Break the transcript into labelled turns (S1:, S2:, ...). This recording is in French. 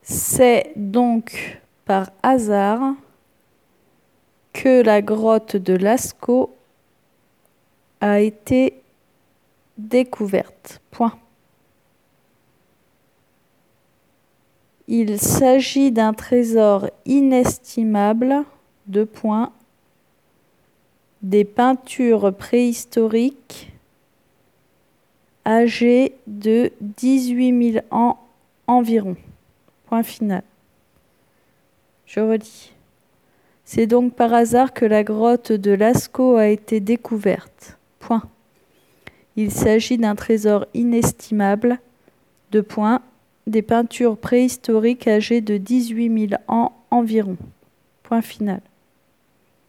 S1: C'est donc par hasard que la grotte de Lascaux a été découverte. Point. Il s'agit d'un trésor inestimable, des peintures préhistoriques âgées de 18 000 ans environ. Point final. Je redis. C'est donc par hasard que la grotte de Lascaux a été découverte. Point. Il s'agit d'un trésor inestimable, des peintures préhistoriques âgées de 18 000 ans environ. Point final.